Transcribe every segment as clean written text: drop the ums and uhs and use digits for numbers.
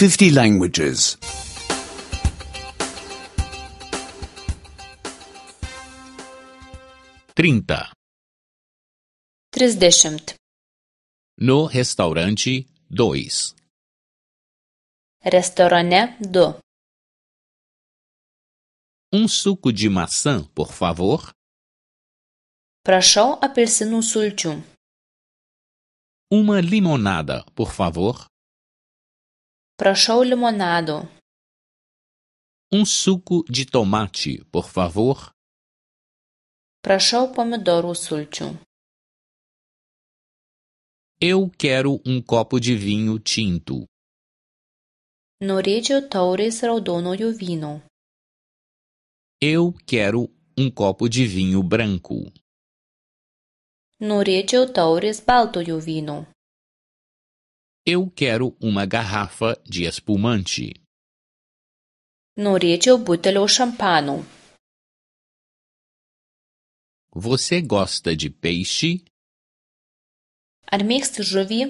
50 languages. 30. 30. No restaurante 2. Restorane 2. Suco de maçã, por favor. Prašau apelsinų sulčių. Uma limonada, por favor. Prašau limonado. Suco de tomate, por favor. Prašau pomidorų sulčių. Eu quero copo de vinho tinto. Norėčiau taurės raudonojo vyno. Eu quero copo de vinho branco. Norėčiau taurės baltojo vyno. Eu quero uma garrafa de espumante. Norėčiau butelio šampano. Você gosta de peixe? Ar mėgsti žuvį?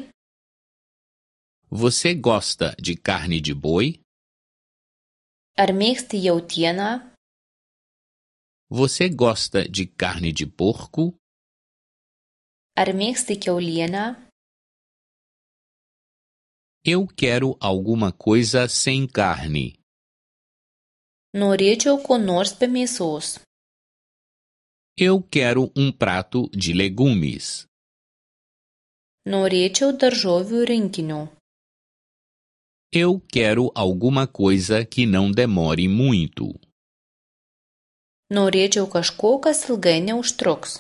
Você gosta de carne de boi? Ar mėgsti jautieną? Você gosta de carne de porco? Ar mėgsti kiaulieną? Eu quero alguma coisa sem carne. Norėčiau ko nors be mėsos. Eu quero prato de legumes. Norėčiau daržovių rinkinio. Eu quero alguma coisa que não demore muito. Norėčiau kažko, kas ilgai neužtruks.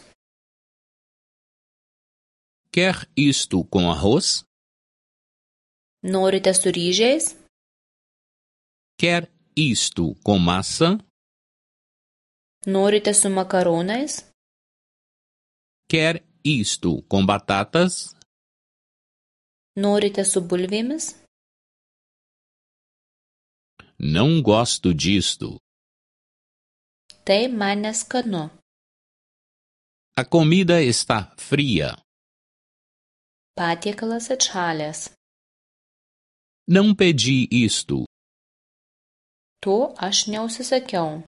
Quer isto com arroz? Norite su ryžiais? Quer isto com massa? Norite su makaronais? Quer isto com batatas? Norite su bulvėmis? Não gosto disto. Tai man neskanu. A comida está fria. Patiekalas atšalęs. Não pedi isto. To aš neužsisakiau.